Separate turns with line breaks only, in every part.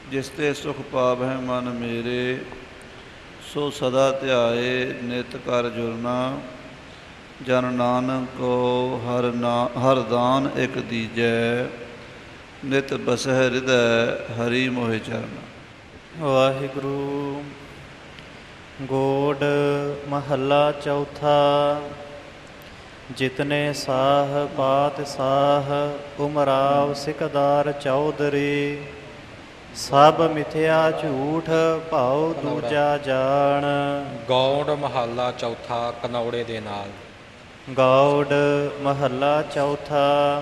ਜਿਸ ਤੇ ਸੁਖ ਪਾਵਹਿ ਮਨ ਮੇਰੇ, ਸੋ ਸਦਾ ਧਿਆਏ ਨਿਤ ਕਰ ਜੁਰਨਾ। ਜਨ ਨਾਨਕ ਕੋ ਹਰ ਦਾਨ ਇਕ ਦੀਜੈ, ਨਿਤ ਬਸਹਿ ਹਿਰਦੈ ਹਰੀ ਮੋਹਿ ਚਰਨ।
ਵਾਹਿਗੁਰੂ। ਗੋੜ ਮਹੱਲਾ ਚੌਥਾ। ਜਿਤਨੇ ਸਾਹ ਪਾਤ ਸਾਹ, ਉਮਰਾਵ ਸਿਕਦਾਰ ਚੌਧਰੀ। ਸਭ ਮਿਥਿਆ ਝੂਠ, ਭਾਉ ਦੂਜਾ ਜਾਣ।
ਗੌੜ ਮਹੱਲਾ ਚੌਥਾ ਕਨੌੜੇ ਦੇ ਨਾਲ।
ਗੌੜ ਮਹੱਲਾ ਚੌਥਾ।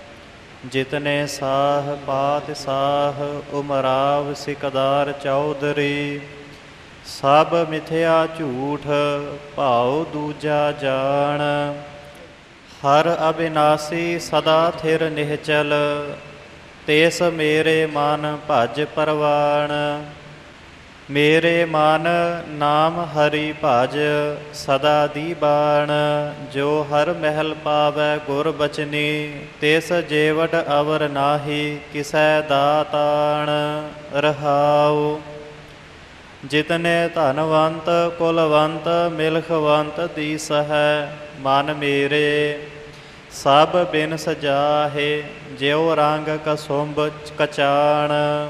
ਜਿਤਨੇ ਸਾਹ ਪਾਤ ਸਾਹ, ਉਮਰਾਵ ਸਿਕਦਾਰ ਚੌਧਰੀ। ਸਭ ਮਿਥਿਆ ਝੂਠ, ਭਾਉ ਦੂਜਾ ਜਾਣ। ਹਰ ਅਬਿਨਾਸੀ ਸਦਾ ਥਿਰ ਨਿਹਚਲ, ਤਿਸ ਮੇਰੇ ਮਨ ਭਜ ਪਰਵਾਣ। ਮੇਰੇ ਮਨ ਨਾਮ ਹਰੀ ਭਜ, ਸਦਾ ਦੀਬਾਣ। ਜੋ ਹਰ ਮਹਿਲ ਪਾਵੈ ਗੁਰ ਬਚਨੀ, ਤਿਸ ਜੇਵਟ ਅਵਰ ਨਾਹੀ ਕਿਸੈ ਦਾਤਾਣ। ਰਹਾਉ। ਜਿਤਨੇ ਧਨਵੰਤ ਕੁਲਵੰਤ, ਮਿਲਖਵੰਤ ਦੀਸਹਿ ਮਨ ਮੇਰੇ। ਸਭ ਬਿਨ ਸਜਾਹੇ, ਜਿਉ ਰੰਗ ਕਸੁੰਭ ਕਚਾਣ।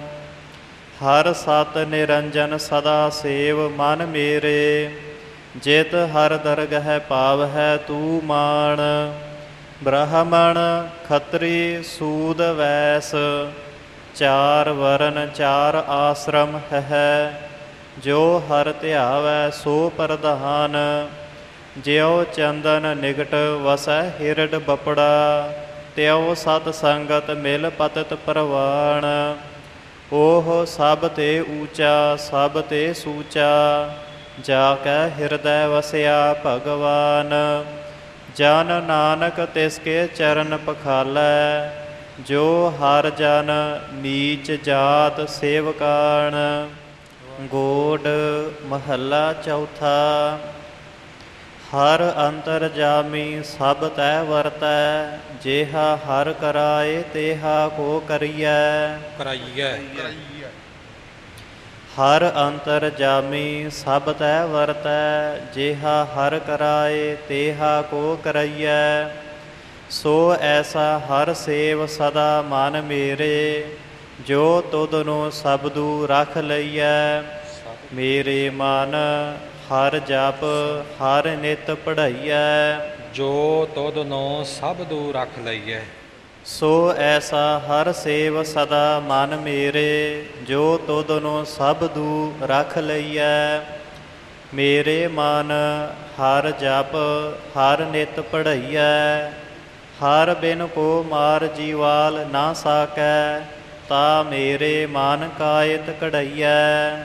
ਹਰ ਸਤ ਨਿਰੰਜਨ ਸਦਾ ਸੇਵ ਮਨ ਮੇਰੇ। ਜਿਤ ਹਰ ਦਰਗਹਿ ਪਾਵਹਿ ਤੂੰ ਮਾਣ। ਬ੍ਰਾਹਮਣ ਖੱਤਰੀ ਸੂਦ ਵੈਸ, ਚਾਰ ਵਰਨ ਚਾਰ ਆਸ਼ਰਮ ਹੈ। ਜੋ ਹਰ ਧਿਆਵੈ ਸੋ ਪ੍ਰਧਾਨ, ਜਿਉ ਚੰਦਨ ਨਿਗਟ ਵਸੈ ਹਿਰਡ ਬਪੜਾ। ਤਿਉ ਸਤ ਸੰਗਤ ਮਿਲ ਪਤਿਤ ਪ੍ਰਵਾਣ। ਉਹ ਸਭ ਤੇ ਊਚਾ ਸਭ ਤੇ ਸੂਚਾ, ਜਾ ਕੈ ਹਿਰਦੈ ਵਸਿਆ ਭਗਵਾਨ। ਜਨ ਨਾਨਕ ਤਿਸ ਕੇ ਚਰਨ ਪਖਾਲੈ, ਜੋ ਹਰ ਜਨ ਨੀਚ ਜਾਤ ਸੇਵਕਾਣ। ਗੋੜ ਮਹੱਲਾ ਚੌਥਾ। ਹਰ ਅੰਤਰਜਾਮੀ ਸਭ ਤੈ ਵਰਤੈ, ਜੇਹਾ ਹਰ ਕਰਾਏ ਤੇਹਾ ਕੋ ਕਰੀਐ। ਹਰ ਅੰਤਰਜਾਮੀ ਸਭ ਤੈ ਵਰਤੈ, ਜੇਹਾ ਹਰ ਕਰਾਏ ਤੇਹਾ ਕੋ ਕਰਈਐ। ਸੋ ਐਸਾ ਹਰ ਸੇਵ ਸਦਾ ਮਨ ਮੇਰੇ, ਜੋ ਤੁਧਨੁ ਸਬਦੂ ਰਖ ਲਈਐ। ਮੇਰੇ ਮਨ ਹਰ ਜਪ ਹਰ ਨਿਤ ਪੜ੍ਹਾਈਐ।
ਜੋ ਤੁਧਨੁ ਸਬਦੂ ਰਖ ਲਈਐ।
ਸੋ ਐਸਾ ਹਰ ਸੇਵ ਸਦਾ ਮਨ ਮੇਰੇ, ਜੋ ਤੁਧਨੁ ਸਬਦੂ ਰਖ ਲਈਐ। ਮੇਰੇ ਮਨ ਹਰ ਜਪ ਹਰ ਨਿਤ ਪੜ੍ਹਾਈਐ। ਹਰ ਬਿਨ ਕੋ ਮਾਰ ਜੀਵਾਲ ਨਾ ਸਾਕੈ, ਤਾ ਮੇਰੇ ਮਨ ਕਾਇਤ ਕਢਈਐ।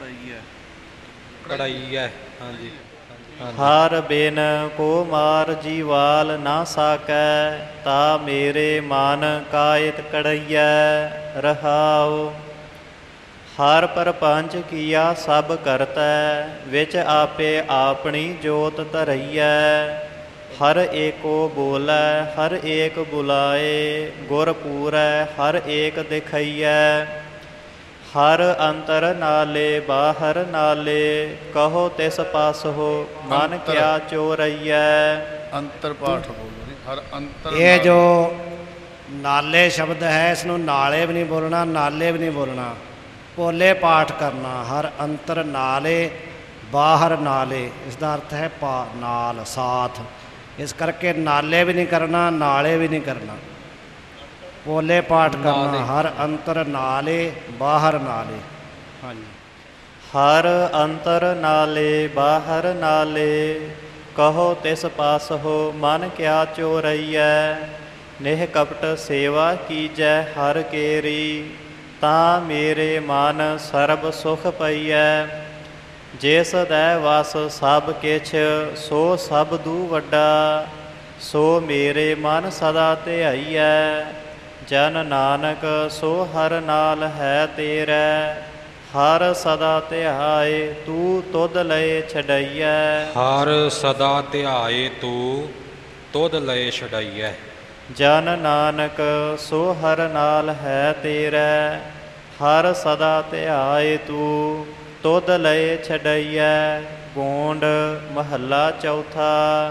ਕਢਾਈਐ। ਹਾਂਜੀ।
ਹਰ ਬਿਨ ਕੋ ਮਾਰ ਜੀਵਾਲ ਨਾ ਸਾਕੈ, ਤਾ ਮੇਰੇ ਮਨ ਕਾਇਤ ਕਢਈਐ। ਰਹਾਉ। ਹਰ ਪਰਪੰਚ ਕੀਆ ਸਭ ਕਰਤੈ, ਵਿੱਚ ਆਪੇ ਆਪਣੀ ਜੋਤ ਧਰਈਐ। ਹਰ ਏਕੋ ਬੋਲੈ ਹਰ ਏਕ ਬੁਲਾਏ, ਗੁਰ ਪੂਰੈ ਹਰ ਏਕ ਦਿਖਈਐ। ਹਰ ਅੰਤਰ ਨਾਲੇ ਬਾਹਰ ਨਾਲੇ, ਕਹੋ ਤਿਸ ਪਾਸਹੁ ਮਨ ਕਿਆ ਚੋਰਈਐ।
ਅੰਤਰ ਪਾਠ ਬੋਲੋ ਜੀ, ਹਰ ਅੰਤਰ।
ਇਹ ਜੋ ਨਾਲੇ ਸ਼ਬਦ ਹੈ, ਇਸ ਨੂੰ ਨਾਲੇ ਵੀ ਨਹੀਂ ਬੋਲਣਾ, ਨਾਲੇ ਵੀ ਨਹੀਂ ਬੋਲਣਾ, ਪੋਲੇ ਪਾਠ ਕਰਨਾ। ਹਰ ਅੰਤਰ ਨਾਲੇ ਬਾਹਰ ਨਾਲੇ, ਇਸ ਦਾ ਅਰਥ ਹੈ ਨਾਲ ਸਾਥ। ਇਸ ਕਰਕੇ ਨਾਲੇ ਵੀ ਨਹੀਂ ਕਰਨਾ, ਨਾਲੇ ਵੀ ਨਹੀਂ ਕਰਨਾ, ਪੋਲੇ ਪਾਠ ਕਰਨਾ। ਹਰ ਅੰਤਰ ਨਾਲੇ ਬਾਹਰ ਨਾਲੇ। ਹਾਂਜੀ।
ਹਰ ਅੰਤਰ ਨਾਲੇ ਬਾਹਰ ਨਾਲੇ, ਕਹੋ ਤਿਸ ਪਾਸਹੁ ਮਨ ਕਿਆ ਚੋਰਈਐ। ਨਿਹ ਕਪਟ ਸੇਵਾ ਕੀਜੈ ਹਰ ਕੇਰੀ, ਤਾਂ ਮੇਰੇ ਮਨ ਸਰਬ ਸੁਖ ਪਈਐ। ਜਿਸ ਦੈ ਵਸ ਸਭ ਕਿਛ, ਸੋ ਸਬਦੂ ਵੱਡਾ। ਸੋ ਮੇਰੇ ਮਨ ਸਦਾ ਧਿਆਈਐ। ਜਨ ਨਾਨਕ ਸੋ ਹਰ ਨਾਲ ਹੈ ਤੇਰੈ। ਹਰ ਸਦਾ ਧਿਆਏ ਤੂੰ ਤੁਧ ਲਏ ਛਡਈਐ।
ਹਰ ਸਦਾ ਧਿਆਏ ਤੂੰ ਤੁਧ ਲਏ ਛਡਈਐ।
ਜਨ ਨਾਨਕ ਸੋ ਹਰ ਨਾਲ ਹੈ ਤੇਰੈ। ਹਰ ਸਦਾ ਧਿਆਏ ਤੂੰ, ਤੁਧ ਲਏ ਛਡਈਐ। ਗੋਂਡ ਮਹੱਲਾ ਚੌਥਾ।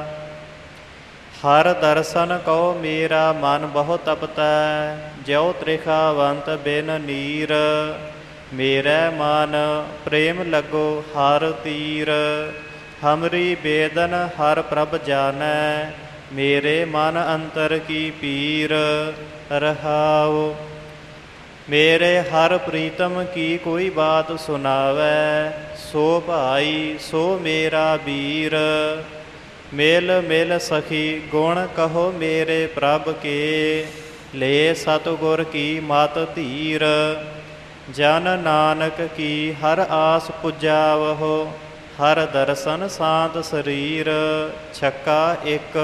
ਹਰ ਦਰਸ਼ਨ ਕਉ ਮੇਰਾ ਮਨ ਬਹੁ ਤਪਤੈ, ਜਿਉ ਤ੍ਰਿਖਾਵੰਤ ਬਿਨ ਨੀਰ। ਮੇਰੇ ਮਨ ਪ੍ਰੇਮ ਲੱਗੋ ਹਰ ਤੀਰ, ਹਮਰੀ ਬੇਦਨ ਹਰ ਪ੍ਰਭ ਜਾਣੈ। ਮੇਰੇ ਮਨ ਅੰਤਰ ਕੀ ਪੀਰ। ਰਹਾਉ ਮੇਰੇ ਹਰ ਪ੍ਰੀਤਮ ਕੀ ਕੋਈ ਬਾਤ ਸੁਣਾਵੈ, ਸੋ ਭਾਈ ਸੋ ਮੇਰਾ ਵੀਰ। ਮਿਲ ਮਿਲ ਸਖੀ ਗੁਣ ਕਹੋ ਮੇਰੇ ਪ੍ਰਭ ਕੇ, ਲੈ ਸਤਿਗੁਰ ਕੀ ਮਤ ਧੀਰ। ਜਨ ਨਾਨਕ ਕੀ ਹਰ ਆਸ ਪੁਜਾਵਹੁ, ਹਰ ਦਰਸ਼ਨ ਸਾਧ ਸਰੀਰ। ਛੱਕਾ ਇੱਕ।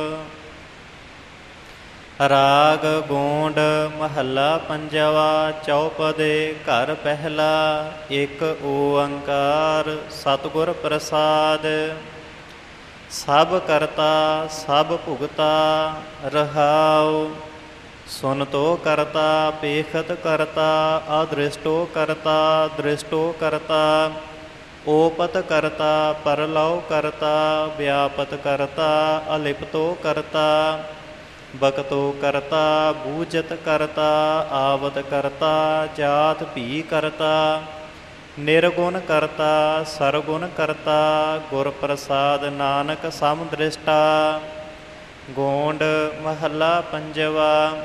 ਰਾਗ ਗੋਂਡ ਮਹੱਲਾ ਪੰਜਵਾ। ਚੌਪਦੇ ਘਰ ਪਹਿਲਾ। ਇੱਕ ਓੰਕਾਰ ਸਤਿਗੁਰ ਪ੍ਰਸਾਦ। ਸਭ ਕਰਤਾ ਸਭ ਭੁਗਤਾ। ਰਹਾਉ ਸੁਨਤੋ ਕਰਤਾ ਪੇਖਤ ਕਰਤਾ, ਅਦ੍ਰਿਸ਼ਟੋ ਕਰਤਾ ਦ੍ਰਿਸ਼ਟੋ ਕਰਤਾ। ਓਪਤ ਕਰਤਾ ਪਰਲਉ ਕਰਤਾ, ਵਿਆਪਤ ਕਰਤਾ ਅਲਿਪਤੋ ਕਰਤਾ। ਬਕਤੋ ਕਰਤਾ ਬੂਝਤ ਕਰਤਾ, ਆਵਤ ਕਰਤਾ ਜਾਤ ਭੀ ਕਰਤਾ। ਨਿਰਗੁਣ ਕਰਤਾ ਸਰਗੁਣ ਕਰਤਾ, ਗੁਰ ਪ੍ਰਸਾਦ ਨਾਨਕ ਸਮ ਦ੍ਰਿਸ਼ਟਾ। ਗੋਂਡ ਮਹੱਲਾ ਪੰਜਵਾ।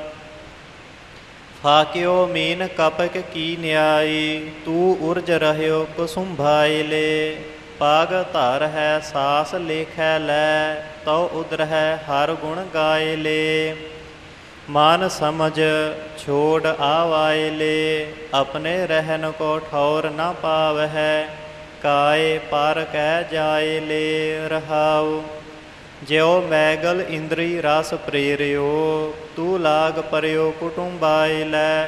ਫਾਕਿਓ ਮੀਨ ਕਪਕ ਕੀ ਨਿਆਈ, ਤੂ ਉਰਜ ਰਹਿਓ ਕੁਸੁੰਭਾਈ ਲੈ। ਪਾਗ ਧਰ ਹੈ ਸਾਸ ਲੇਖੈ ਲੈ, ਤਉ ਉਦਰਹਿ ਹਰ ਗੁਣ ਗਾਏ ਲੈ। ਮਨ ਸਮਝ ਛੋੜ ਆਵਾਏ ਲੈ, ਆਪਣੇ ਰਹਿਨ ਕੋ ਠੌਰ ਨਾ ਪਾਵਹਿ। ਕਾਏ ਪਰ ਕਹਿ ਜਾਏ ਲੈ। ਰਹਾਉ ਜਿਉ ਮੈਗਲ ਇੰਦਰੀ ਰਸ ਪ੍ਰੇਰਿਓ, ਤੂ ਲਾਗ ਪਰਿਓ ਕੁਟੁੰਬਾਏ ਲੈ।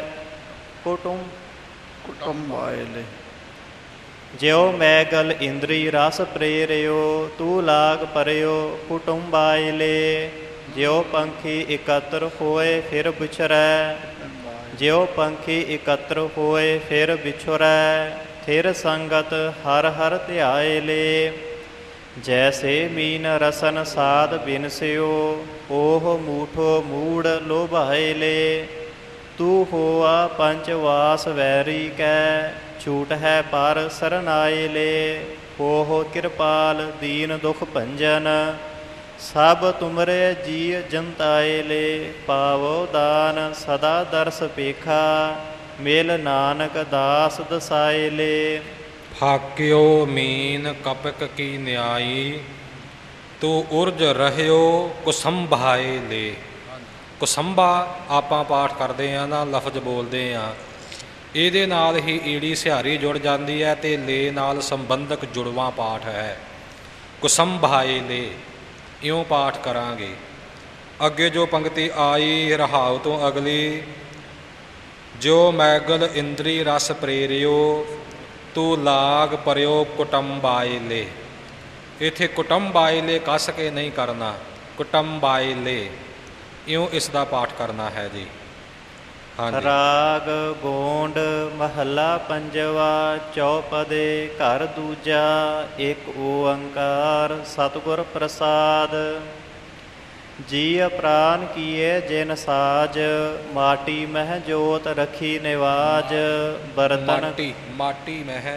ਕੁਟੁੰਬਾਏ ਲੈ।
ਜਿਉ ਮੈਗਲ ਇੰਦਰੀ ਰਸ ਪ੍ਰੇਰਿਓ, ਤੂ ਲਾਗ ਪਰਿਓ ਕੁਟੁੰਬਾਏ ਲੈ। ਜਿਉ ਪੰਖੀ ਇਕੱਤਰ ਹੋਏ ਫਿਰ ਵਿਛਰੈ, ਜਿਉ ਪੰਖੀ ਇਕੱਤਰ ਹੋਏ ਫਿਰ ਵਿਛੁਰੈ। ਥਿਰ ਸੰਗਤ ਹਰ ਹਰ ਧਿਆਏ ਲੈ। ਜੈਸੇ ਮੀਨ ਰਸਨ ਸਾਧ ਬਿਨਸਿਓ, ਓਹ ਮੂਠੋ ਮੂੜ ਲੋਭਾਏ ਲੈ। ਤੂ ਹੋਆ ਪੰਚ ਵਾਸ ਵੈਰੀ ਕੈ, ਛੂਟ ਹੈ ਪਰ ਸਰਨਾਏ ਲੈ। ਓਹ ਕਿਰਪਾਲ ਦੀਨ ਦੁਖ ਭੰਜਨ, ਸਭ ਤੁਮਰੇ ਜੀ ਜੰਤਾਏ ਲੈ। ਪਾਵੋ ਦਾਨ ਸਦਾ ਦਰਸ ਪੇਖਾ, ਮਿਲ ਨਾਨਕ ਦਾਸ ਦਸਾਏ ਲੈ।
ਫਾਕਿਓ ਮੀਨ ਕਪਕ ਕੀ ਨਿਆਈ, ਤੂੰ ਉਰਜ ਰਹਿਓ ਕੁਸੰਭਾਏ ਲੈ। ਕੁਸੰਭਾ ਆਪਾਂ ਪਾਠ ਕਰਦੇ ਹਾਂ ਨਾ, ਲਫ਼ਜ਼ ਬੋਲਦੇ ਹਾਂ, ਇਹਦੇ ਨਾਲ ਹੀ ਈੜੀ ਸਿਹਾਰੀ ਜੁੜ ਜਾਂਦੀ ਹੈ ਅਤੇ ਲੈ ਨਾਲ ਸੰਬੰਧਕ ਜੁੜਵਾਂ ਪਾਠ ਹੈ। ਕੁਸੰਭਾਏ ਲੈ ਇਉਂ ਪਾਠ ਕਰਾਂਗੇ। ਅੱਗੇ ਜੋ ਪੰਕਤੀ ਆਈ ਰਹਾਉ ਤੋਂ ਅਗਲੀ, ਜੋ ਮੈਗਲ ਇੰਦਰੀ ਰਸ ਪ੍ਰੇਰਿਓ, ਤੂੰ ਲਾਗ ਪਰਿਓ ਕੁਟੰਬਾਏ ਲੈ। ਇੱਥੇ ਕੁਟੰਬਾਏ ਲੈ ਕੱਸ ਕੇ ਨਹੀਂ ਕਰਨਾ, ਕੁਟੰਬਾਏ ਲੈ ਇਉਂ ਇਸ ਦਾ ਪਾਠ ਕਰਨਾ ਹੈ ਜੀ। ਹਾਂਜੀ।
ਰਾਗ ਗੋਂਡ ਮਹੱਲਾ ਪੰਜਵਾ। ਚੌਪਦੇ ਘਰ ਦੂਜਾ। ਇੱਕ ਓੰਕਾਰ ਸਤਿਗੁਰ ਪ੍ਰਸਾਦ। ਜੀਅ ਪ੍ਰਾਨ ਕੀਏ ਜਿਨ ਸਾਜ, ਮਾਟੀ ਮਹਿ ਜੋਤ ਰਖੀ ਨਿਵਾਜ। ਬਰਤਨ
ਮਾਟੀ ਮਹਿ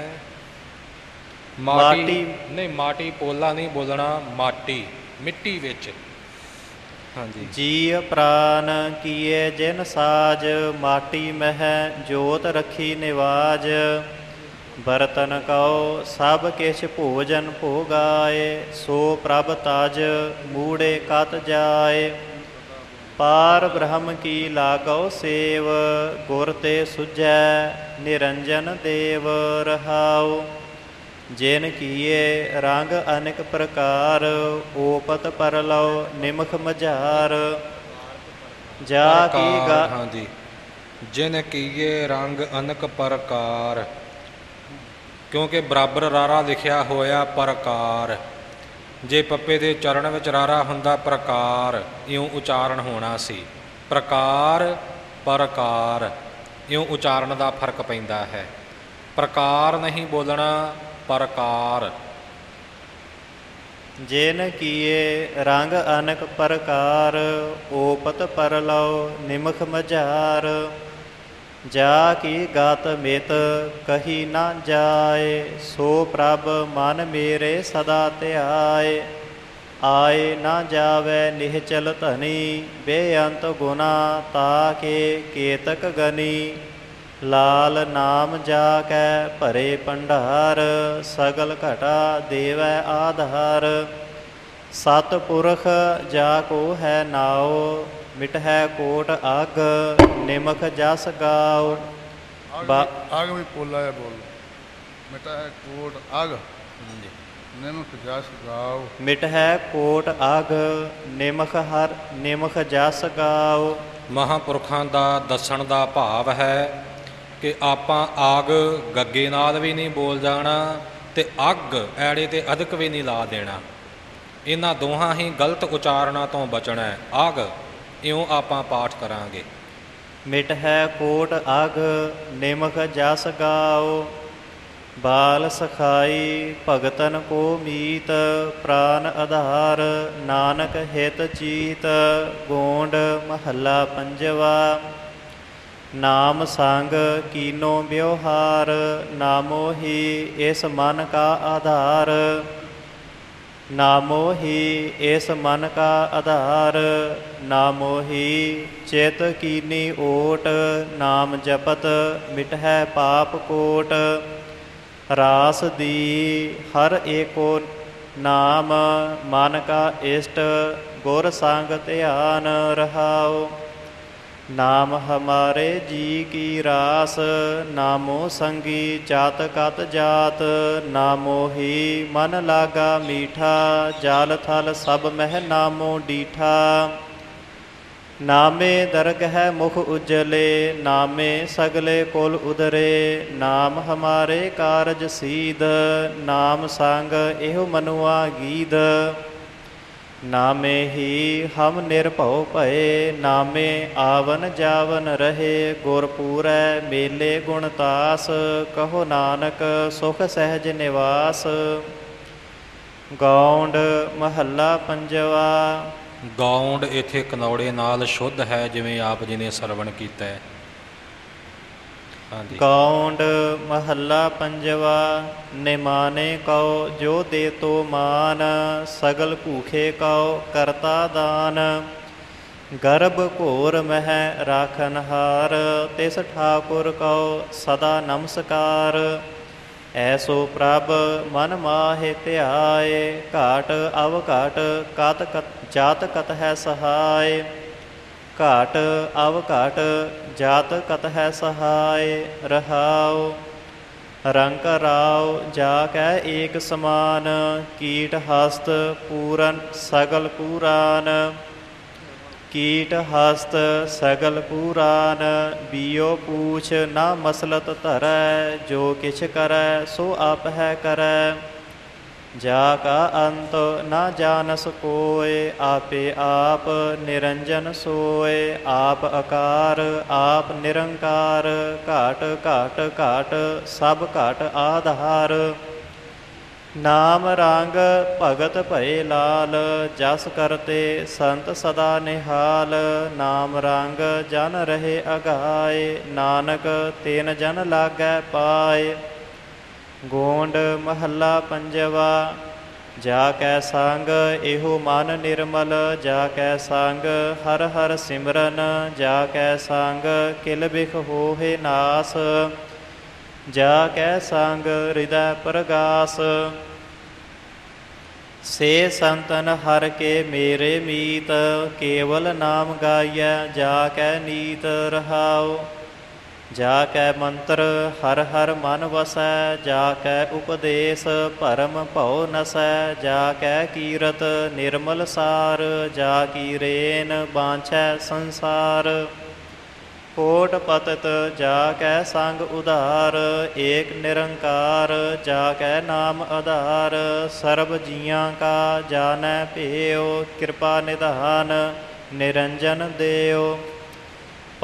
ਮਾਟੀ
ਨਹੀਂ, ਮਾਟੀ ਪੋਲਾ ਨਹੀਂ ਬੋਲਣਾ, ਮਾਟੀ ਮਿੱਟੀ ਵਿੱਚ। ਹਾਂਜੀ।
ਜੀਅ ਪ੍ਰਾਨ ਕੀਏ ਜਿਨ ਸਾਜ, ਮਾਟੀ ਮਹਿ ਜੋਤ ਰਖੀ ਨਿਵਾਜ। ਬਰਤਨ ਕਉ ਸਭ ਕਿਛ ਭੋਜਨ ਭੋਗਾਏ, ਸੋ ਪ੍ਰਭ ਤਜ ਮੂੜੇ ਕਤ ਜਾਏ। ਪਾਰ ਬ੍ਰਹਮ ਕੀ ਲਾਗਉ ਸੇਵ, ਗੁਰ ਤੇ ਸੁਝੈ ਨਿਰੰਜਨ ਦੇਵ। ਰਹਾਉ ਜਿਨ ਕੀਏ ਰੰਗ ਅਨੇਕ ਪ੍ਰਕਾਰ, ਓਪਤ ਪਰਲਉ ਨਿਮਖ ਮਝਾਰ। ਜਾ ਕੀ ਗਾ।
ਹਾਂਜੀ। ਜਿਨ ਕੀਏ ਰੰਗ ਅਨੇਕ ਪ੍ਰਕਾਰ, ਕਿਉਂਕਿ ਬਰਾਬਰ ਰਾਰਾ ਲਿਖਿਆ ਹੋਇਆ ਪ੍ਰਕਾਰ। ਜੇ ਪੱਪੇ ਦੇ ਚਰਨ ਵਿੱਚ ਰਾਰਾ ਹੁੰਦਾ ਪ੍ਰਕਾਰ, ਇਉਂ ਉਚਾਰਨ ਹੋਣਾ ਸੀ। ਪ੍ਰਕਾਰ ਪ੍ਰਕਾਰ ਇਉਂ ਉਚਾਰਨ ਦਾ ਫਰਕ ਪੈਂਦਾ ਹੈ। ਪ੍ਰਕਾਰ ਨਹੀਂ ਬੋਲਣਾ, ਪ੍ਰਕਾਰ।
ਜਿਨ ਕੀਏ ਰੰਗ ਅਨਕ ਪ੍ਰਕਾਰ, ਓਪਤ ਪਰਲਉ ਨਿਮਖ ਮਝਾਰ। ਜਾ ਕੀ ਗਤ ਮਿਤ ਕਹੀ ਨਾ ਜਾਏ, ਸੋ ਪ੍ਰਭ ਮਨ ਮੇਰੇ ਸਦਾ ਧਿਆਏ। ਆਏ ਨਾ ਜਾਵੇ ਨਿਹਚਲ ਧਨੀ, ਬੇਅੰਤ ਗੁਨਾ ਤਾਕੇ ਕੇਤਕ ਗਨੀ। ਲਾਲ ਨਾਮ ਜਾ ਕੈ ਭਰੇ ਭੰਡਾਰ, ਸਗਲ ਘਟਾ ਦੇਵੈ ਆਧਾਰ। ਸਤ ਪੁਰਖ ਜਾ ਕੋ ਹੈ ਨਾਉ, ਮਿਟਹਿ ਕੋਟ ਅਗ ਨਿਮਖ ਜਸ ਗਾਉ।
ਅਗ ਵੀ ਪੋਲਾ ਹੈ, ਬੋਲ। ਮਿਟਹਿ ਕੋਟ ਅਗ ਨਿਮਖ ਜਸ ਗਾਉ।
ਮਿਟਹਿ ਕੋਟ ਅਗ ਨਿਮਖ ਜਸ ਗਾਉ।
ਮਹਾਂਪੁਰਖਾਂ ਦਾ ਦੱਸਣ ਦਾ ਭਾਵ ਹੈ ਕਿ ਆਪਾਂ ਆਗ ਗੱਗੇ ਨਾਲ ਵੀ ਨਹੀਂ ਬੋਲ ਜਾਣਾ ਤੇ ਅੱਗ ਐੜੇ ਤੇ ਅਧਿਕ ਵੀ ਨਹੀਂ ਲਾ ਦੇਣਾ। ਇਹਨਾਂ ਦੋਹਾਂ ਹੀ ਗਲਤ ਉਚਾਰਨਾਂ ਤੋਂ ਬਚਣਾ ਹੈ। ਆਗ ਇਉਂ ਆਪਾਂ ਪਾਠ ਕਰਾਂਗੇ।
ਮਿਟਹਿ ਕੋਟ ਅਗ ਨਿਮਖ ਜਸ ਗਾਉ। ਬਾਲ ਸਖਾਈ ਭਗਤਨ ਕੋ ਮੀਤ, ਪ੍ਰਾਨ ਆਧਾਰ ਨਾਨਕ ਹਿਤ ਚੀਤ। ਗੋਂਡ ਮਹੱਲਾ ਪੰਜਵਾ। ਨਾਮ ਸੰਗ ਕੀਨੋ ਵਿਵਹਾਰ, ਨਾਮੋ ਹੀ ਇਸ ਮਨ ਕਾ ਆਧਾਰ। ਨਾਮੋ ਹੀ ਇਸ ਮਨ ਕਾ ਆਧਾਰ, ਨਾਮੋ ਹੀ ਚਿਤ ਕੀਨੀ ਓਟ। ਨਾਮ ਜਪਤ ਮਿਟਹਿ ਪਾਪ ਕੋਟ। ਰਾਸ ਦੀ ਹਰ ਏਕੋ ਨਾਮ, ਮਨ ਕਾ ਇਸ਼ਟ ਗੁਰ ਸੰਗ ਧਿਆਨ ਰਹਾਉ। ਨਾਮ ਹਮਾਰੇ ਜੀ ਕੀ ਰਾਸ, ਨਾਮੋ ਸੰਗੀ ਜਾਤ ਕਤ ਜਾਤ। ਨਾਮੋ ਹੀ ਮਨ ਲਾਗਾ ਮੀਠਾ, ਜਲ ਥਲ ਸਭ ਮਹਿ ਨਾਮੋ ਡੀਠਾ। ਨਾਮੇ ਦਰਗਹਿ ਮੁਖ ਉਜਲੇ, ਨਾਮੇ ਸਗਲੇ ਕੁਲ ਉਦਰੇ। ਨਾਮ ਹਮਾਰੇ ਕਾਰਜ ਸੀਧ, ਨਾਮ ਸੰਗ ਇਹੋ ਮਨੁਆ ਗੀਧ। ਨਾਮੇ ਹੀ ਹਮ ਨਿਰਭਉ ਭਏ, ਨਾਮੇ ਆਵਨ ਜਾਵਨ ਰਹੇ। ਗੁਰ ਪੂਰੈ ਮੇਲੇ ਗੁਣ ਤਾਸ, ਕਹੋ ਨਾਨਕ ਸੁਖ ਸਹਿਜ ਨਿਵਾਸ। ਗੌਂਡ ਮਹੱਲਾ ਪੰਜਵਾ।
ਗੌਂਡ ਇੱਥੇ ਕਨੌੜੇ ਨਾਲ ਸ਼ੁੱਧ ਹੈ, ਜਿਵੇਂ ਆਪ ਜੀ ਨੇ ਸਰਵਣ ਕੀਤਾ ਹੈ। ਹਾਂਜੀ।
ਗੌਂਡ ਮਹੱਲਾ ਪੰਜਵਾ। ਨਿਮਾਨੇ ਕਉ ਜੋ ਦੇ ਤੋ ਮਾਨ, ਸਗਲ ਭੂਖੇ ਕਉ ਕਰਤਾ ਦਾਨ। ਗਰਭ ਘੋਰ ਮਹਿ ਰਾਖਨਹਾਰ, ਤਿਸ ਠਾਕੁਰ ਕਉ ਸਦਾ ਨਮਸਕਾਰ। ਐਸੋ ਪ੍ਰਭ ਮਨ ਮਾਹਿ ਧਿਆਏ, ਘਾਟ ਅਵ ਘਾਟ ਕਤ ਜਾਤ ਕਤ ਹੈ ਸਹਾਇ। ਘਾਟ ਅਵ ਘਾਟ ਜਾਤ ਕਤ ਹੈ ਸਹਾਇ। ਰਹਾਉ ਰੰਗ ਰਾਉ ਜਾ ਕੈ ਏਕ ਸਮਾਨ, ਕੀਟ ਹਸਤ ਪੂਰਨ ਸਗਲ ਪੂਰਾਨ। ਕੀਟ ਹਸਤ ਸਗਲ ਪੂਰਾਨ, ਬੀਓ ਪੂਛ ਨਾ ਮਸਲਤ ਧਰੈ। ਜੋ ਕਿਛ ਕਰੈ ਸੋ ਆਪ ਹੈ ਕਰੈ, ਜਾ ਕਾ ਅੰਤ ਨਾ ਜਾਣਸ ਕੋਇ। ਆਪੇ ਆਪ ਨਿਰੰਜਨ ਸੋਇ, ਆਪ ਆਕਾਰ ਆਪ ਨਿਰੰਕਾਰ। ਘਾਟ ਘਾਟ ਘਾਟ ਸਭ ਘਾਟ ਆਧਾਰ। ਨਾਮ ਰੰਗ ਭਗਤ ਭਏ ਲਾਲ, ਜਸ ਕਰਤੇ ਸੰਤ ਸਦਾ ਨਿਹਾਲ। ਨਾਮ ਰੰਗ ਜਨ ਰਹੇ ਅਗਾਏ, ਨਾਨਕ ਤੈਨ ਜਨ ਲਾਗੈ ਪਾਏ। ਗੋਂਡ ਮਹੱਲਾ ਪੰਜਵਾ। ਜਾ ਕੈ ਸੰਗ ਇਹੋ ਮਨ ਨਿਰਮਲ, ਜਾ ਕੈ ਸੰਗ ਹਰ ਹਰ ਸਿਮਰਨ। ਜਾ ਕੈ ਸੰਗ ਕਿਲ ਬਿਖ ਹੋਹੇ ਨਾਸ, ਜਾ ਕੈ ਸੰਗ ਹਿਰਦੈ ਪ੍ਰਗਾਸ। ਸੇ ਸੰਤਨ ਹਰ ਕੇ ਮੇਰੇ ਮੀਤ, ਕੇਵਲ ਨਾਮ ਗਾਈਐ ਜਾ ਕੈ ਨੀਤ। ਰਹਾਉ ਜਾ ਕੈ ਮੰਤਰ ਹਰ ਹਰ ਮਨ ਵਸੈ, ਜਾ ਕੈ ਉਪਦੇਸ ਭਰਮ ਭਉ ਨਸੈ। ਜਾ ਕੈ ਕੀਰਤ ਨਿਰਮਲ ਸਾਰ, ਜਾ ਕੀ ਰੇਨ ਬਾਂਛੈ ਸੰਸਾਰ। ਕੋਟ ਪਤਤ ਜਾ ਕੈ ਸੰਗ ਉਧਾਰ, ਏਕ ਨਿਰੰਕਾਰ ਜਾ ਕੈ ਨਾਮ ਆਧਾਰ। ਸਰਬ ਜੀਆਂ ਕਾ ਜਾਣੈ ਭੇਉ, ਕਿਰਪਾ ਨਿਧਾਨ ਨਿਰੰਜਨ ਦੇਉ।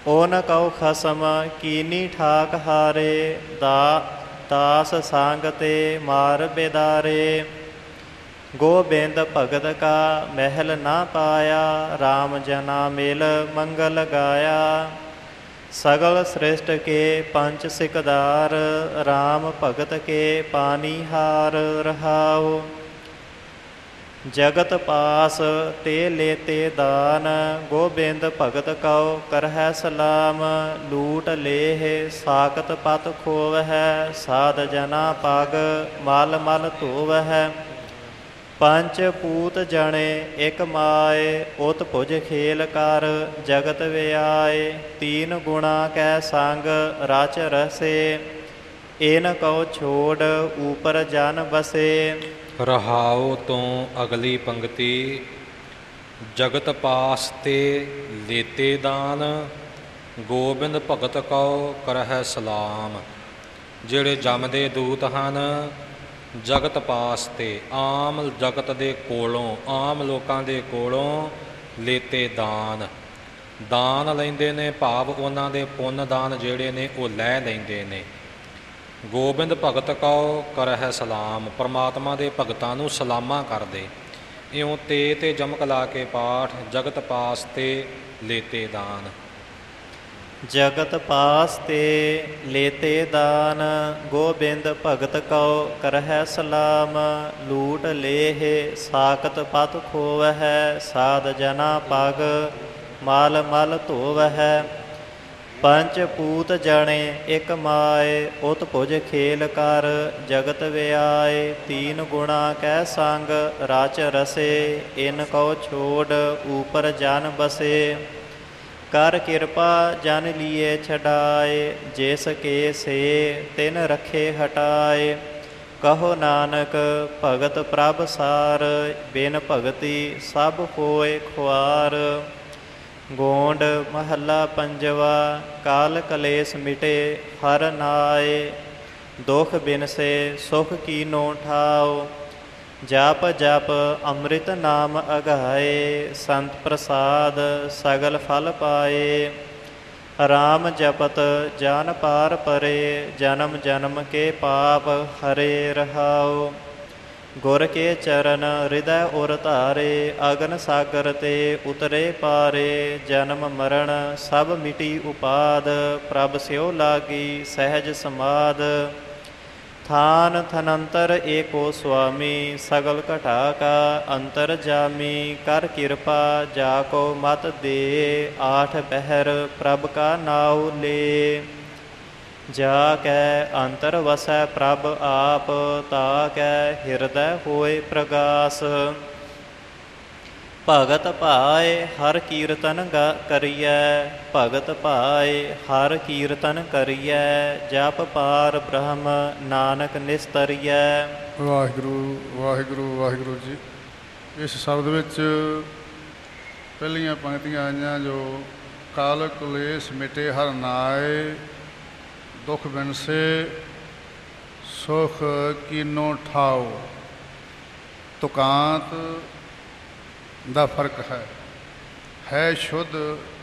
ਓਨ ਕਉ ਖਸਮ ਕੀਨੀ ਠਾਕ ਹਾਰੇ, ਦਾਸ ਸੰਗ ਤੇ ਮਾਰ ਬੇਦਾਰੇ। ਗੋਬਿੰਦ ਭਗਤ ਕਾ ਮਹਿਲ ਨਾ ਪਾਇਆ, ਰਾਮ ਜਨਾ ਮਿਲ ਮੰਗਲ ਗਾਇਆ। ਸਗਲ ਸ੍ਰਿਸ਼ਟ ਕੇ ਪੰਚ ਸਿਕਦਾਰ, ਰਾਮ ਭਗਤ ਕੇ ਪਾਨੀਹਾਰ ਰਹਾਉ। ਜਗਤ ਪਾਸ ਤੇ ਲੇਤੇ ਦਾਨ, ਗੋਬਿੰਦ ਭਗਤ ਕਉ ਕਰਹਿ ਸਲਾਮ। ਲੂਟ ਲੇਹ ਸਾਕਤ ਪਤ ਖੋਵਹਿ, ਸਾਧ ਜਨਾ ਪਗ ਮਲ ਮਲ ਧੋਵਹਿ। ਪੰਚ ਪੂਤ ਜਣੇ ਇਕ ਮਾਏ, ਉਤ ਭੁਜ ਖੇਲ ਕਰ ਜਗਤ ਵਿਆਏ। ਤੀਨ ਗੁਣਾ ਕੈ ਸੰਗ ਰਚ ਰਸੇ, ਏਨ ਕਉ ਛੋੜ ਊਪਰ ਜਨ ਬਸੇ।
ਰਹਾਉ ਤੋਂ ਅਗਲੀ ਪੰਗਤੀ। ਜਗਤ ਪਾਸ ਤੇ ਲੇਤੇ ਦਾਨ, ਗੋਬਿੰਦ ਭਗਤ ਕਉ ਕਰਹਿ ਸਲਾਮ। ਜਿਹੜੇ ਜਮਦੇ ਦੂਤ ਹਨ, ਜਗਤ ਪਾਸ ਤੇ ਆਮ ਜਗਤ ਦੇ ਕੋਲੋਂ, ਆਮ ਲੋਕਾਂ ਦੇ ਕੋਲੋਂ ਲੇਤੇ ਦਾਨ ਦਾਨ ਲੈਂਦੇ ਨੇ, ਭਾਵ ਉਹਨਾਂ ਦੇ ਪੁੰਨ ਦਾਨ ਜਿਹੜੇ ਨੇ ਉਹ ਲੈ ਲੈਂਦੇ ਨੇ। ਗੋਬਿੰਦ ਭਗਤ ਕਉ ਕਰਹਿ ਸਲਾਮ, ਪਰਮਾਤਮਾ ਦੇ ਭਗਤਾਂ ਨੂੰ ਸਲਾਮਾਂ ਕਰਦੇ। ਇਉਂ ਤੇ ਜਮਕ ਲਾ ਕੇ ਪਾਠ। ਜਗਤ ਪਾਸ ਤੇ ਲੇਤੇ ਦਾਨ।
ਜਗਤ ਪਾਸ ਤੇ ਲੇਤੇ ਦਾਨ, ਗੋਬਿੰਦ ਭਗਤ ਕਉ ਕਰਹਿ ਸਲਾਮ। ਲੂਟ ਲੇਹ ਸਾਕਤ ਪਤ ਖੋਵਹਿ, ਸਾਧ ਜਨਾ ਪਗ ਮਲ ਮਲ ਧੋਵਹਿ। ਪੰਚ ਪੂਤ ਜਣੇ ਇਕ ਮਾਏ, ਉਤ ਭੁਜ ਖੇਲ ਕਰ ਜਗਤ ਵਿਆਏ। ਤੀਨ ਗੁਣਾ ਕੈ ਸੰਗ ਰਚ ਰਸੇ, ਇਨ ਕਉ ਛੋੜ ਊਪਰ ਜਨ ਬਸੇ। ਕਰ ਕਿਰਪਾ ਜਨ ਲੀਏ ਛਡਾਏ, ਜਿਸ ਕੇ ਸੇ ਤਿਨ ਰਖੇ ਹਟਾਏ। ਕਹੋ ਨਾਨਕ ਭਗਤ ਪ੍ਰਭ ਸਾਰ, ਬਿਨ ਭਗਤੀ ਸਭ ਹੋਏ ਖੁਆਰ। ਗੋਂਡ ਮਹੱਲਾ ਪੰਜਵਾ। ਕਾਲ ਕਲੇਸ਼ ਮਿਟੇ ਹਰ ਨਾਏ, ਦੁਖ ਬਿਨਸੇ ਸੁਖ ਕੀਨੋ ਠਾਉ। ਜਪ ਜਪ ਅੰਮ੍ਰਿਤ ਨਾਮ ਅਗਾਏ, ਸੰਤ ਪ੍ਰਸਾਦ ਸਗਲ ਫਲ ਪਾਏ। ਰਾਮ ਜਪਤ ਜਨ ਪਾਰ ਪਰੇ, ਜਨਮ ਜਨਮ ਕੇ ਪਾਪ ਹਰੇ ਰਹਾਉ। ਗੁਰ ਕੇ ਚਰਨ ਹਿਰਦੈ ਉਰ ਧਾਰੇ, ਅਗਨ ਸਾਗਰ ਤੇ ਉਤਰੇ ਪਾਰੇ। ਜਨਮ ਮਰਨ ਸਭ ਮਿਟੀ ਉਪਾਦ, ਪ੍ਰਭ ਸਿਉ ਲਾਗੀ ਸਹਿਜ ਸਮਾਦ। ਥਾਨ ਥਨੰਤਰ ਏਕੋ ਸੁਆਮੀ, ਸਗਲ ਘਟਾ ਕਾ ਅੰਤਰ ਜਾਮੀ। ਕਰ ਕਿਰਪਾ ਜਾ ਕੋ ਮਤ ਦੇ, ਆਠ ਪਹਿਰ ਪ੍ਰਭ ਕਾ ਨਾਉ ਲੇ। ਜਾ ਕੈ ਅੰਤਰ ਵਸੈ ਪ੍ਰਭ ਆਪ, ਤਾ ਕੈ ਹਿਰਦੈ ਹੋਏ ਪ੍ਰਗਾਸ। ਭਗਤ ਭਾਏ ਹਰ ਕੀਰਤਨ ਕਰੀਐ, ਭਗਤ ਭਾਏ ਹਰ ਕੀਰਤਨ ਕਰੀਐ। ਜਪ ਪਾਰ ਬ੍ਰਹਮ ਨਾਨਕ ਨਿਸਤਰੀਐ।
ਵਾਹਿਗੁਰੂ ਵਾਹਿਗੁਰੂ ਵਾਹਿਗੁਰੂ ਜੀ। ਇਸ ਸ਼ਬਦ ਵਿੱਚ ਪਹਿਲੀਆਂ ਪੰਕਤੀਆਂ ਆਈਆਂ ਜੋ ਕਾਲ ਕਲੇਸ਼ ਮਿਟੇ ਹਰ ਨਾਏ, ਦੁਖ ਬਿਨਸੇ ਸੁਖ ਕੀਨੋ ਠਾਉ। ਤੁਕਾਂਤ ਦਾ ਫਰਕ ਹੈ ਸ਼ੁੱਧ।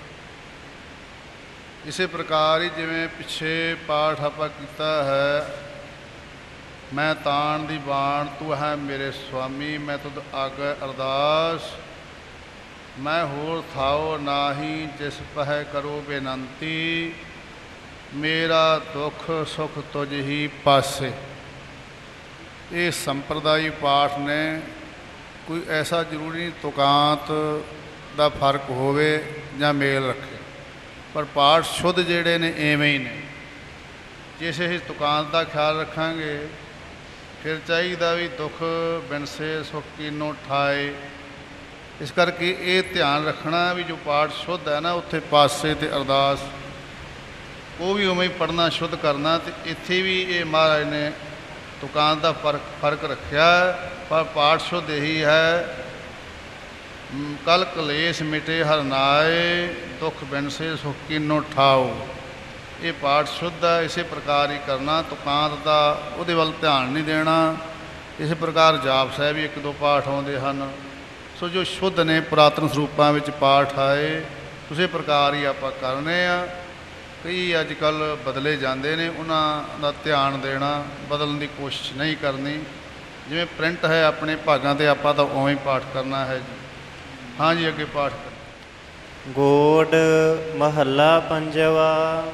ਇਸੇ ਪ੍ਰਕਾਰ ਹੀ ਜਿਵੇਂ ਪਿੱਛੇ ਪਾਠ ਆਪਾਂ ਕੀਤਾ ਹੈ, ਮੈਂ ਤਾਣ ਦੀ ਬਾਣ ਤੂੰ ਹੈ ਮੇਰੇ ਸੁਆਮੀ, ਮੈਂ ਤੁਧ ਆਗੈ ਅਰਦਾਸ। ਮੈਂ ਹੋਰ ਥਾਉ ਨਾਹੀ ਜਿਸ ਪਹਿ ਕਰੋ ਬੇਨੰਤੀ, ਮੇਰਾ ਦੁੱਖ ਸੁਖ ਤੁਝ ਹੀ ਪਾਸੇ। ਇਹ ਸੰਪਰਦਾਈ ਪਾਠ ਨੇ, ਕੋਈ ਐਸਾ ਜ਼ਰੂਰੀ ਨਹੀਂ ਤੁਕਾਂਤ ਦਾ ਫਰਕ ਹੋਵੇ ਜਾਂ ਮੇਲ ਰੱਖੇ, ਪਰ ਪਾਠ ਸ਼ੁੱਧ ਜਿਹੜੇ ਨੇ ਐਵੇਂ ਹੀ ਨੇ। ਜੇ ਅਸੀਂ ਤੁਕਾਂਤ ਦਾ ਖਿਆਲ ਰੱਖਾਂਗੇ, ਫਿਰ ਚਾਹੀਦਾ ਵੀ ਦੁੱਖ ਬਿਨਸੇ ਸੁਖ ਕੀਨੋ ਠਾਏ। ਇਸ ਕਰਕੇ ਇਹ ਧਿਆਨ ਰੱਖਣਾ ਵੀ ਜੋ ਪਾਠ ਸ਼ੁੱਧ ਹੈ ਨਾ, ਉੱਥੇ ਪਾਸੇ ਅਤੇ ਅਰਦਾਸ ਉਹ ਵੀ ਉਵੇਂ ਹੀ ਪੜ੍ਹਨਾ, ਸ਼ੁੱਧ ਕਰਨਾ। ਅਤੇ ਇੱਥੇ ਵੀ ਇਹ ਮਹਾਰਾਜ ਨੇ ਤੁਕਾਂਤ ਦਾ ਫਰਕ ਰੱਖਿਆ, ਪਰ ਪਾਠ ਸ਼ੁੱਧ ਇਹੀ ਹੈ। ਕਲ ਕਲੇਸ਼ ਮਿਟੇ ਹਰ ਨਾਏ, ਦੁੱਖ ਬਿਨਸੇ ਸੁਖ ਕੀਨੋ ਠਾਉ। ਇਹ ਪਾਠ ਸ਼ੁੱਧ ਹੈ, ਇਸੇ ਪ੍ਰਕਾਰ ਹੀ ਕਰਨਾ। ਤੁਕਾਂਤ ਦਾ ਉਹਦੇ ਵੱਲ ਧਿਆਨ ਨਹੀਂ ਦੇਣਾ। ਇਸੇ ਪ੍ਰਕਾਰ ਜਾਪ ਸਾਹਿਬ ਵੀ ਇੱਕ ਦੋ ਪਾਠ ਆਉਂਦੇ ਹਨ। ਸੋ ਜੋ ਸ਼ੁੱਧ ਨੇ ਪੁਰਾਤਨ ਸਰੂਪਾਂ ਵਿੱਚ ਪਾਠ ਆਏ, ਉਸੇ ਪ੍ਰਕਾਰ ਹੀ ਆਪਾਂ ਕਰਨੇ ਆ। ਕਈ ਅੱਜ ਕੱਲ੍ਹ ਬਦਲੇ ਜਾਂਦੇ ਨੇ, ਉਹਨਾਂ ਦਾ ਧਿਆਨ ਦੇਣਾ, ਬਦਲਣ ਦੀ ਕੋਸ਼ਿਸ਼ ਨਹੀਂ ਕਰਨੀ। ਜਿਵੇਂ ਪ੍ਰਿੰਟ ਹੈ ਆਪਣੇ ਭਾਗਾਂ 'ਤੇ ਆਪਾਂ ਤਾਂ ਉਵੇਂ ਹੀ ਪਾਠ ਕਰਨਾ ਹੈ ਜੀ। ਹਾਂ ਜੀ, ਅੱਗੇ ਪਾਠ ਕਰ।
ਗੋਡ ਮਹੱਲਾ ਪੰਜਵਾ।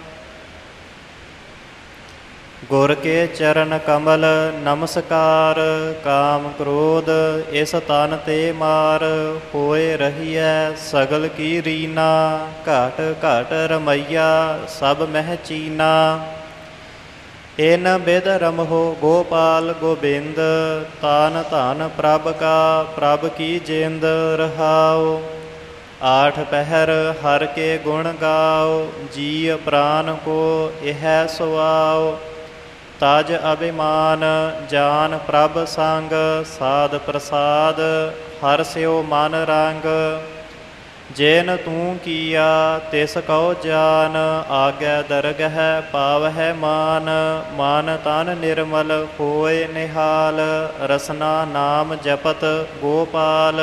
ਗੁਰ ਕੇ ਚਰਨ ਕਮਲ ਨਮਸਕਾਰ, ਕਾਮ ਕ੍ਰੋਧ ਇਸ ਤਨ ਤੇ ਮਾਰ, ਹੋਏ ਰਹੀਐ ਸਗਲ ਕੀ ਰੀਨਾ, ਘਾਟ ਘਾਟ ਰਮਈਆ ਸਭ ਮਹਿ ਚੀਨਾ। ਇਨ ਬਿਦ ਰਮਹੁ ਗੋਪਾਲ ਗੋਬਿੰਦ, ਤਾਨ ਧਨ ਪ੍ਰਭ ਕਾ ਪ੍ਰਭ ਕੀ ਜਿੰਦ ਰਹਾਉ। ਆਠ ਪਹਿਰ ਹਰ ਕੇ ਗੁਣ ਗਾਓ, ਜੀ ਪ੍ਰਾਨ ਕੋ ਇਹ ਸੁਆਓ। ਤਜ ਅਭਿਮਾਨ ਜਾਨ ਪ੍ਰਭ ਸੰਗ, ਸਾਧ ਪ੍ਰਸਾਦ ਹਰ ਸਿਓ ਮਨ ਰੰਗ। ਜੇਨ ਤੂੰ ਕੀਆ ਤਿਸ ਕਉ ਜਾਨ, ਆਗੈ ਦਰਗਹਿ ਪਾਵਹਿ ਮਾਨ। ਮਨ ਤਨ ਨਿਰਮਲ ਹੋਏ ਨਿਹਾਲ, ਰਸਨਾ ਨਾਮ ਜਪਤ ਗੋਪਾਲ।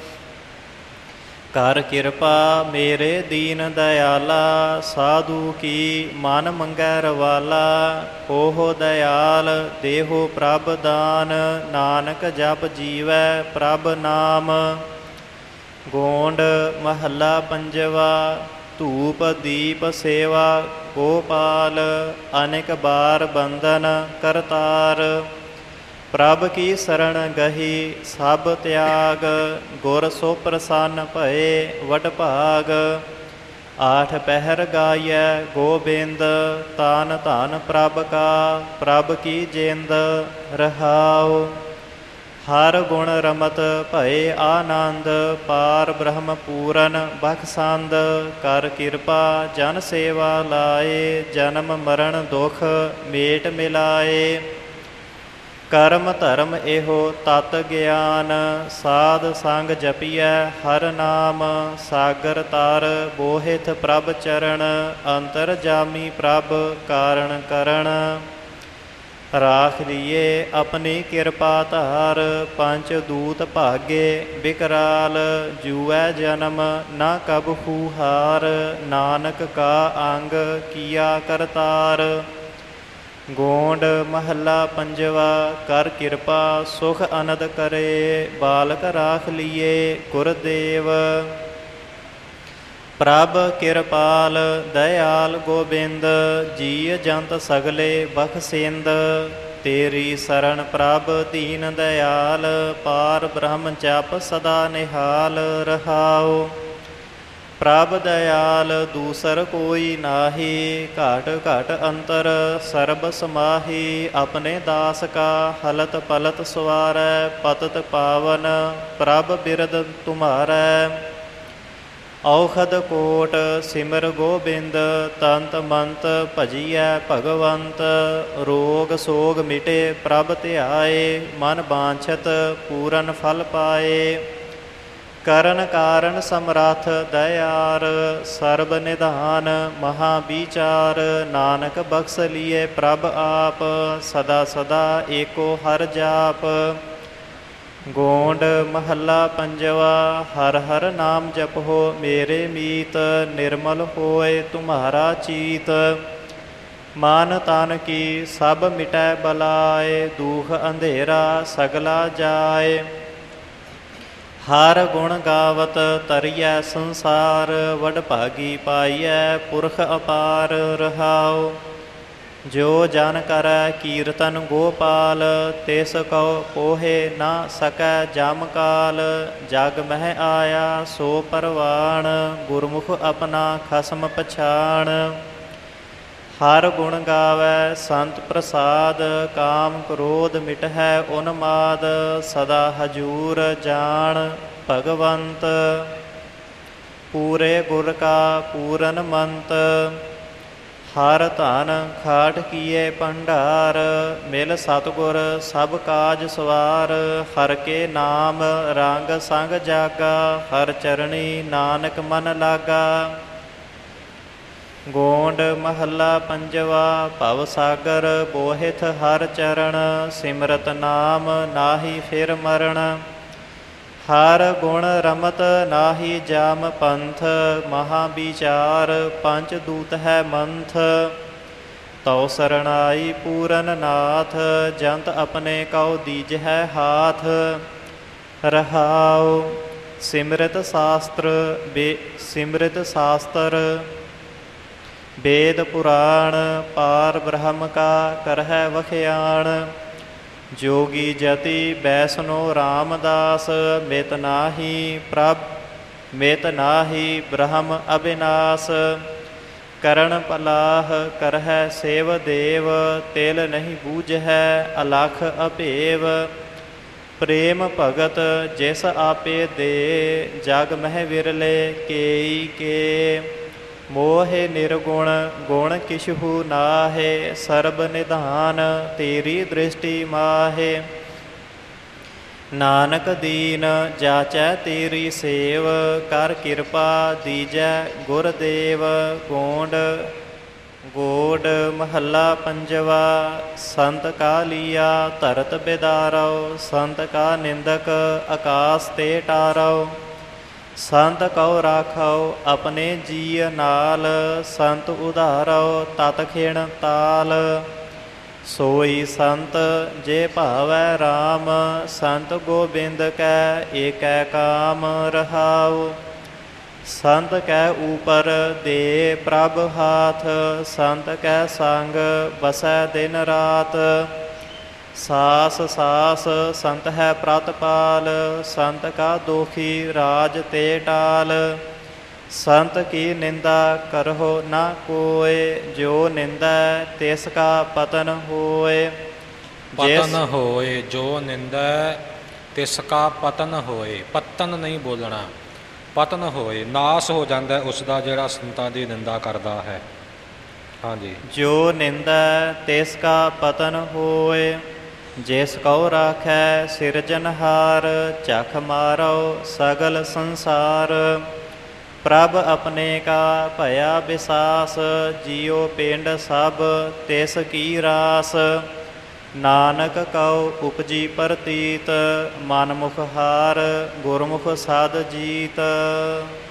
ਕਰ ਕਿਰਪਾ ਮੇਰੇ ਦੀਨ ਦਇਆਲਾ, ਸਾਧੂ ਕੀ ਮਨ ਮੰਗੈ ਰਵਾਲਾ। ਓਹ ਦਇਆਲ ਦੇਹੋ ਪ੍ਰਭ ਦਾਨ, ਨਾਨਕ ਜਪ ਜੀਵੈ ਪ੍ਰਭ ਨਾਮ। ਗੋਂਡ ਮਹੱਲਾ ਪੰਜਵਾ। ਧੂਪ ਦੀਪ ਸੇਵਾ ਗੋਪਾਲ, ਅਨੇਕ ਬਾਰ ਬੰਦਨ ਕਰਤਾਰ। ਪ੍ਰਭ ਕੀ ਸਰਣ ਗਹੀ ਸਭ ਤਿਆਗ, ਗੁਰ ਸੋ ਪ੍ਰਸੰਨ ਭਏ ਵਡ ਭਾਗ। ਆਠ ਪਹਿਰ ਗਾਈਐ ਗੋਬਿੰਦ, ਤਾਨ ਧਨ ਪ੍ਰਭ ਕਾ ਪ੍ਰਭ ਕੀ ਜਿੰਦ ਰਹਾਉ। ਹਰ ਗੁਣ ਰਮਤ ਭਏ ਆਨੰਦ, ਪਾਰ ਬ੍ਰਹਮ ਪੂਰਨ ਬਖਸੰਦ। ਕਰ ਕਿਰਪਾ ਜਨ ਸੇਵਾ ਲਾਏ, ਜਨਮ ਮਰਨ ਦੁਖ ਮੇਟ ਮਿਲਾਏ। ਕਰਮ ਧਰਮ ਇਹੋ ਤਤ ਗਿਆਨ, ਸਾਧ ਸੰਗ ਜਪੀਐ ਹਰ ਨਾਮ। ਸਾਗਰ ਤਰ ਬੋਹਿਥ ਪ੍ਰਭ ਚਰਨ, ਅੰਤਰ ਜਾਮੀ ਪ੍ਰਭ ਕਾਰਣ ਕਰਣ। ਰਾਖ ਲੀਏ ਆਪਣੀ ਕਿਰਪਾ ਧਾਰ, ਪੰਚ ਦੂਤ ਭਾਗੇ ਬਿਕਰਾਲ। ਜੂਐ ਜਨਮ ਨਾ ਕਬਹੂ ਹਾਰ, ਨਾਨਕ ਕਾ ਅੰਗ ਕੀਆ ਕਰਤਾਰ। ਗੋਂਡ ਮਹੱਲਾ ਪੰਜਵਾ। ਕਰ ਕਿਰਪਾ ਸੁਖ ਅਨੰਦ ਕਰੇ, ਬਾਲਕ ਰਾਖ ਲੀਏ ਗੁਰਦੇਵ। ਪ੍ਰਭ ਕਿਰਪਾਲ ਦਇਆਲ ਗੋਬਿੰਦ, ਜੀ ਜੰਤ ਸਗਲੇ ਬਖਸ਼ਿੰਦ। ਤੇਰੀ ਸਰਣ ਪ੍ਰਭ ਦੀਨ ਦਇਆਲ, ਪਾਰ ਬ੍ਰਹਮ ਜਪ ਸਦਾ ਨਿਹਾਲ ਰਹਾਉ। ਪ੍ਰਭ ਦਇਆਲ ਦੂਸਰ ਕੋਈ ਨਾਹੀ, ਘਾਟ ਘਾਟ ਅੰਤਰ ਸਰਬ ਸਮਾਹੀ। ਆਪਣੇ ਦਾਸ ਕਾ ਹਲਤ ਪਲਤ ਸਵਾਰੈ, ਪਤਤ ਪਾਵਨ ਪ੍ਰਭ ਬਿਰਦ ਤੁਮਾਰੈ। ਔਖਦ ਕੋਟ ਸਿਮਰ ਗੋਬਿੰਦ, ਤੰਤ ਮੰਤ ਭਜੀਐ ਭਗਵੰਤ। ਰੋਗ ਸੋਗ ਮਿਟੇ ਪ੍ਰਭ ਧਿਆਏ, ਮਨ ਬਾਂਛਤ ਪੂਰਨ ਫਲ ਪਾਏ। ਕਰਨ ਕਾਰਨ ਸਮਰੱਥ ਦਇਆਰ, ਸਰਬ ਨਿਧਾਨ ਮਹਾ ਵਿਚਾਰ। ਨਾਨਕ ਬਖਸ਼ ਲੀਏ ਪ੍ਰਭ ਆਪ, ਸਦਾ ਸਦਾ ਏਕੋ ਹਰ ਜਾਪ। ਗੋਂਡ ਮਹੱਲਾ ਪੰਜਵਾ। ਹਰ ਹਰ ਨਾਮ ਜਪੋ ਮੇਰੇ ਮੀਤ, ਨਿਰਮਲ ਹੋਏ ਤੁਮਹਾਰਾ ਚੀਤ। ਮਨ ਤਨ ਕੀ ਸਭ ਮਿਟੈ ਬਲਾਏ, ਦੁਖ ਅੰਧੇਰਾ ਸਗਲਾ ਜਾਏ। ਹਰ ਗੁਣ ਗਾਵਤ ਤਰੀਐ ਸੰਸਾਰ, ਵਡ ਭਾਗੀ ਪਾਈਐ ਪੁਰਖ ਅਪਾਰ ਰਹਾਉ। ਜੋ ਜਨ ਕਰੈ ਕੀਰਤਨ ਗੋਪਾਲ, ਤਿਸ ਕਉ ਪੋਹੇ ਨਾ ਸਕੈ ਜਮ ਕਾਲ। ਜਗ ਮਹਿ ਆਇਆ ਸੋ ਪਰਵਾਣ, ਗੁਰਮੁਖ ਆਪਣਾ ਖਸਮ ਪਛਾਣ। ਹਰ ਗੁਣ ਗਾਵੈ ਸੰਤ ਪ੍ਰਸਾਦ, ਕਾਮ ਕ੍ਰੋਧ ਮਿਟਹਿ ਉਨਮਾਦ। ਸਦਾ ਹਜੂਰ ਜਾਣ ਭਗਵੰਤ, ਪੂਰੇ ਗੁਰ ਕਾ ਪੂਰਨ ਮੰਤ। ਹਰ ਧਨ ਖਾਟ ਕੀਏ ਭੰਡਾਰ, ਮਿਲ ਸਤਿਗੁਰ ਸਭ ਕਾਜ ਸਵਾਰ। ਹਰ ਕੇ ਨਾਮ ਰੰਗ ਸੰਗ ਜਾਗਾ, ਹਰ ਚਰਣੀ ਨਾਨਕ ਮਨ ਲਾਗਾ। ਗੋਂਡ ਮਹੱਲਾ ਪੰਜਵਾ। ਭਵ ਸਾਗਰ ਬੋਹਿਥ ਹਰ ਚਰਨ, ਸਿਮਰਤ ਨਾਮ ਨਾਹੀ ਫਿਰ ਮਰਨ। ਹਰ ਗੁਣ ਰਮਤ ਨਾਹੀ ਜਾਮ ਪੰਥ, ਮਹਾ ਵਿਚਾਰ ਪੰਚ ਦੂਤ ਹੈ ਮੰਥ। ਤਉ ਸਰਣਾਈ ਪੂਰਨ ਨਾਥ, ਜੰਤ ਆਪਣੇ ਕਉ ਦੀਜ ਹੈ ਹਾਥ। ਰਹਾਉ ਸਿਮਰਤ ਸ਼ਾਸਤਰ ਵੇਦ ਪੁਰਾਣ, ਪਾਰ ਬ੍ਰਹਮ ਕਾ ਕਰਹਿ ਵਖਿਆਣ। ਜੋਗੀ ਜਤੀ ਬੈਸਨੋ ਰਾਮਦਾਸ, ਮਿਤ ਨਾਹੀ ਬ੍ਰਹਮ ਅਬਿਨਾਸ਼। ਕਰਨ ਪਲਾਹ ਕਰਹਿ ਸੇਵ ਦੇਵ, ਤਿਲ ਨਹੀਂ ਬੂਝੈ ਅਲਖ ਅਭੇਵ। ਪ੍ਰੇਮ ਭਗਤ ਜਿਸ ਆਪੇ ਦੇ, ਜਗ ਮਹਿ ਵਿਰਲੇ ਕੇਈ ਕੇ। ਮੋਹਿ ਨਿਰਗੁਣ ਗੁਣ ਕਿਛੁ ਨਾਹਿ, ਸਰਬ ਨਿਧਾਨ ਤੇਰੀ ਦ੍ਰਿਸ਼ਟੀ ਮਾਹੇ। ਨਾਨਕ ਦੀਨ ਜਾਚੈ ਤੇਰੀ ਸੇਵ, ਕਰ ਕਿਰਪਾ ਦੀਜੈ ਗੁਰਦੇਵ। ਗੋਡ ਮਹੱਲਾ ਪੰਜਵਾ। ਸੰਤ ਕਾ ਲੀਆ ਧਰਤ ਬਿਦਾਰਉ, ਸੰਤ ਕਾ ਨਿੰਦਕ ਆਕਾਸ ਤੇ ਟਾਰਉ। ਸੰਤ ਕਉ ਰਾਖਉ ਆਪਣੇ ਜੀਅ ਨਾਲ, ਸੰਤ ਉਧਾਰਉ ਤਤ ਖਿਣ ਤਾਲ। ਸੋਈ ਸੰਤ ਜੇ ਭਾਵੈ ਰਾਮ, ਸੰਤ ਗੋਬਿੰਦ ਕੈ ਏਕੈ ਕਾਮ। ਰਹਾਉ ਸੰਤ ਕੈ ਊਪਰ ਦੇ ਪ੍ਰਭ ਹਾਥ, ਸੰਤ ਕੈ ਸੰਗ ਬਸੈ ਦਿਨ ਰਾਤ। ਸਾਸ ਸਾਸ ਸੰਤ ਹੈ ਪ੍ਰਤਪਾਲ, ਸੰਤ ਕਾ ਦੋਖੀ ਰਾਜ ਤੇ ਟਾਲ। ਸੰਤ ਕੀ ਨਿੰਦਾ ਕਰਹੁ ਨਾ ਕੋਇ, ਜੋ ਨਿੰਦੈ ਤਿਸ ਕਾ ਪਤਨ ਹੋਇ।
ਪਤਨ ਹੋਏ, ਜੋ ਨਿੰਦੈ ਤਿਸ ਕਾ ਪਤਨ ਹੋਏ। ਪਤਨ ਨਹੀਂ ਬੋਲਣਾ, ਪਤਨ ਹੋਏ, ਨਾਸ ਹੋ ਜਾਂਦਾ ਉਸ ਦਾ ਜਿਹੜਾ ਸੰਤਾਂ ਦੀ ਨਿੰਦਾ ਕਰਦਾ ਹੈ। ਹਾਂਜੀ।
ਜੋ ਨਿੰਦੈ ਤਿਸ ਕਾ ਪਤਨ ਹੋਇ, ਜਿਸ ਕਉ ਰਾਖੈ ਸਿਰਜਨਹਾਰ। ਚਖ ਮਾਰਉ ਸਗਲ ਸੰਸਾਰ, ਪ੍ਰਭ ਆਪਣੇ ਕਾ ਭਇਆ ਵਿਸਾਸ। ਜੀਉ ਪਿੰਡ ਸਭ ਤਿਸ ਕੀ ਰਾਸ। ਨਾਨਕ ਕਉ ਉਪਜੀ ਪ੍ਰਤੀਤ, ਮਨਮੁਖ ਹਾਰ ਗੁਰਮੁਖ ਸਾਧ ਜੀਤ।